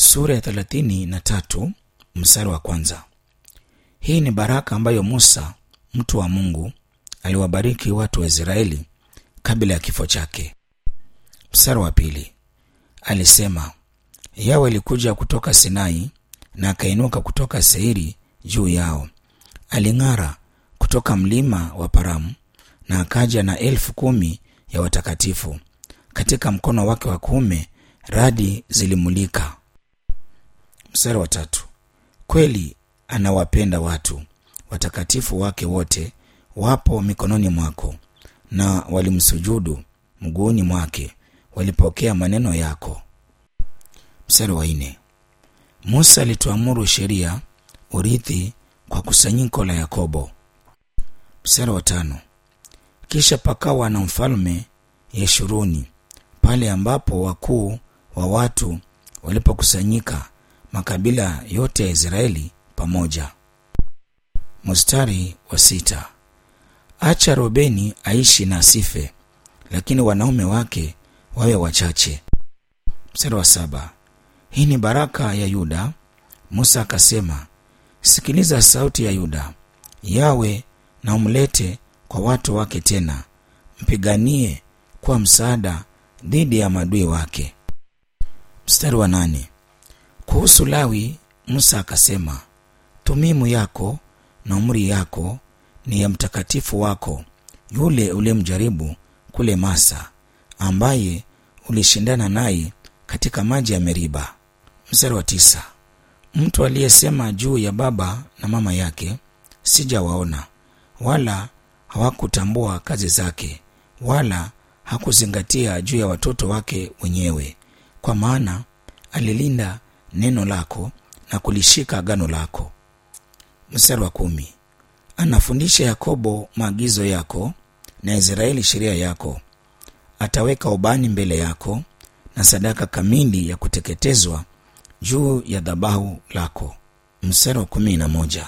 Sura ya 33 mstari wa kwanza. Hii ni baraka ambayo Musa mtu wa Mungu aliwabariki watu wa Israeli kabla ya kifo chake. Mstari wa pili. Alisema, Yawe alikuja kutoka Sinai na akainuka kutoka Seiri juu yao. Aling'ara kutoka mlima wa Paramu na akaja na 10,000 ya watakatifu. Katika mkono wake wa kuume radi zilimulika. Mstari wa tatu. Kweli anawapenda watu, watakatifu wake wote wapo mikononi mwako, na walimsujudu mguuni mwake, walipokea maneno yako. Mstari wa 4. Musa alituamuru sheria, urithi kwa kusanyiko la Yakobo. Mstari wa 5. Kisha pakawa na mfalme Yeshuruni, pale ambapo wakuu wa watu walipokusanyika, makabila yote ya Israeli pamoja. Mstari wa 6. Acha Robeni aishi na asife, lakini wanaume wake wawe wachache. Mstari wa 7. Hii ni baraka ya Yuda. Musa akasema, sikiliza sauti ya Yuda, Yawe na umlete kwa watu wake tena, mpiganie kwa msaada dhidi ya maadui wake. Mstari wa 8. Kuhusu Lawi, Musa akasema, Tumimu yako na umri yako ni ya mtakatifu wako, yule ulimjaribu kule Masa, ambaye ulishindana naye katika maji ya Meriba. Mstari wa 9. Mtu aliyesema juu ya baba na mama yake, sijawaona, wala hawakutambua kazi zake, wala hakuzingatia juu ya watoto wake wenyewe, kwa maana alilinda neno lako na kulishika agano lako. Mstari wa 10. Anafundisha Yakobo maagizo yako na Israeli sheria yako. Ataweka ubani mbele yako na sadaka kamili ya kuteketezwa juu ya dhabahu lako. Mstari wa 11.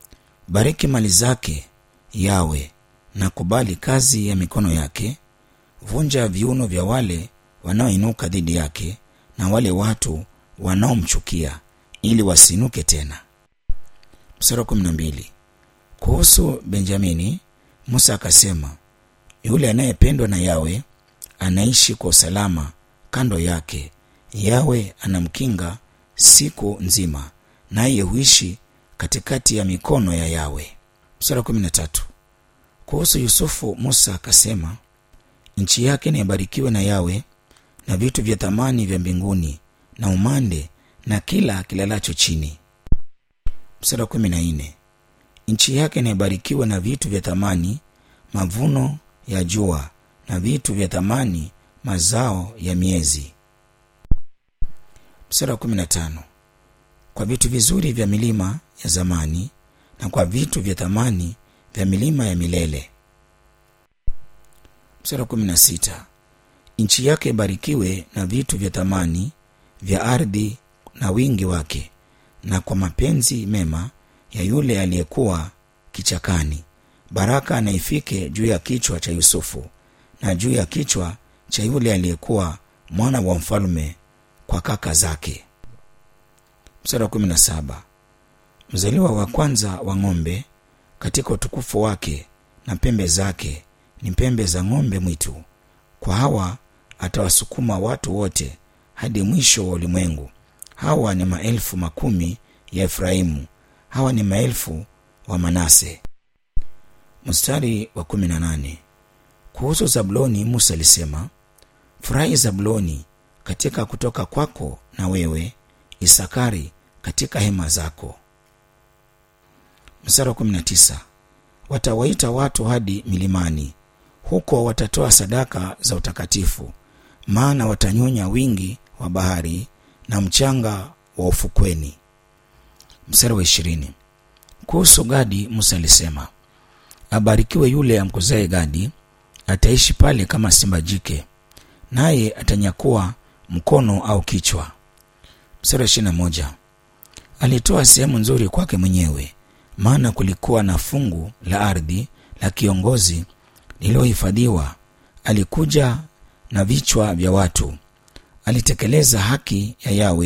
Bariki mali zake Yawe na kubali kazi ya mikono yake. Vunja viuno vya wale wanaoinuka dhidi yake na wale watu wanaomchukia, ili wasinuke tena. Mstari wa 12. Kuhusu Benjamini, Musa akasema, yule anayependwa na Yawe anaishi kwa usalama kando yake. Yawe anamkinga siku nzima, naye huishi katikati ya mikono ya Yawe. Mstari wa 13. Kuhusu Yusufu, Musa akasema, nchi yake na ibarikiwe na Yawe, na vitu vya thamani vya mbinguni na umande na kila kilalacho chini. Mstari wa 14. Nchi yake na ibarikiwe na vitu vya thamani, mavuno ya jua na vitu vya thamani, mazao ya miezi. Mstari wa 15. Kwa vitu vizuri vya milima ya zamani na kwa vitu vya thamani vya milima ya milele. Mstari wa 16. Nchi yake ibarikiwe na vitu vya thamani vya ardhi na wingi wake, na kwa mapenzi mema ya yule aliyekuwa kichakani. Baraka na ifike juu ya kichwa cha Yusufu na juu ya kichwa cha yule aliyekuwa mwana wa mfalme kwa kaka zake. Mstari wa 17. Mzaliwa wa kwanza wa ng'ombe katika utukufu wake na pembe zake ni pembe za ng'ombe mwitu. Kwa hawa atawasukuma watu wote hadi mwisho wa ulimwengu. Hawa ni 10,000 ya Efraimu, hawa ni 1000 wa Manase. Mstari wa 18. Kuhusu Zabuloni, Musa alisema, furahi Zabuloni katika kutoka kwako, na wewe Isakari katika hema zako. Mstari wa 19. Watawaita watu hadi milimani, huko watatoa sadaka za utakatifu, maana watanyonya wingi wa bahari na mchanga wa ufukweni. Mstari wa 20. Kuhusu Gadi, Musa alisema, abarikiwe yule amkozaye Gadi, ataishi pale kama simba jike, naye atanyakua mkono au kichwa. Mstari wa 21. Alitoa sehemu nzuri kwake mwenyewe, maana kulikuwa na fungu la ardhi la kiongozi lililohifadhiwa. Alikuja na vichwa vya watu. Alitekeleza haki ya Yawe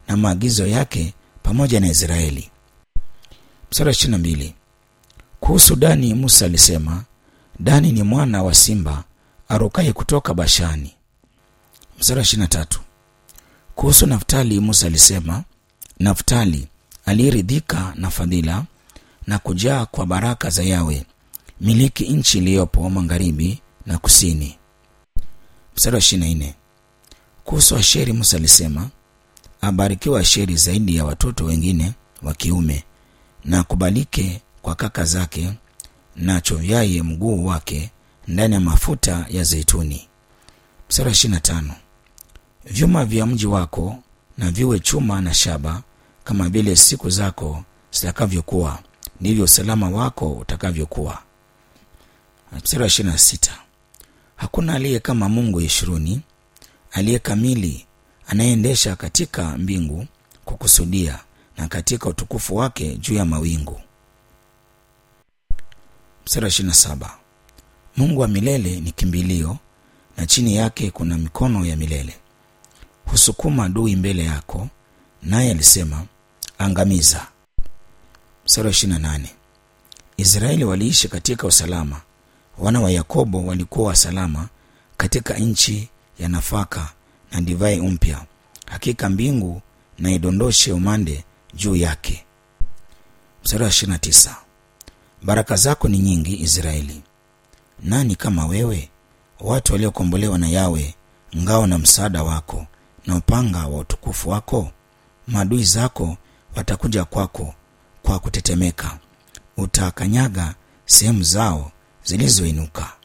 na maagizo yake pamoja na Israeli. Mstari wa 22. Kuhusu Dani, Musa alisema, Dani ni mwana wa simba arukaye kutoka Bashani. Mstari wa 23. Kuhusu Naftali, Musa alisema, Naftali aliridhika na fadhila na kujaa kwa baraka za Yawe, miliki nchi iliyopo magharibi na kusini. Mstari wa 24. Kuhusu Asheri, Musa alisema, abarikiwa Asheri zaidi ya watoto wengine wa kiume, na kubalike kwa kaka zake, na chovyaye mguu wake ndani ya mafuta ya zeituni. Mstari wa 25. Vyuma vya mji wako na viwe chuma na shaba, kama vile siku zako zitakavyokuwa, ndivyo usalama wako utakavyokuwa. Mstari wa 26. Hakuna aliye kama Mungu Yeshuruni, aliye kamili, anayeendesha katika mbingu kukusudia, na katika utukufu wake juu ya mawingu. Mstari wa 27. Mungu wa milele ni kimbilio, na chini yake kuna mikono ya milele. Husukuma adui mbele yako, naye alisema, angamiza. Mstari wa 28. Israeli waliishi katika usalama, wana wa Yakobo walikuwa salama katika nchi ya nafaka na divai mpya. Hakika mbingu na idondoshe umande juu yake. Mstari wa 29. Baraka zako ni nyingi, Israeli. Nani kama wewe, watu waliokombolewa na Yawe, ngao na msaada wako na upanga wa utukufu wako? Maadui zako watakuja kwako kwa kutetemeka, utakanyaga sehemu zao zilizoinuka.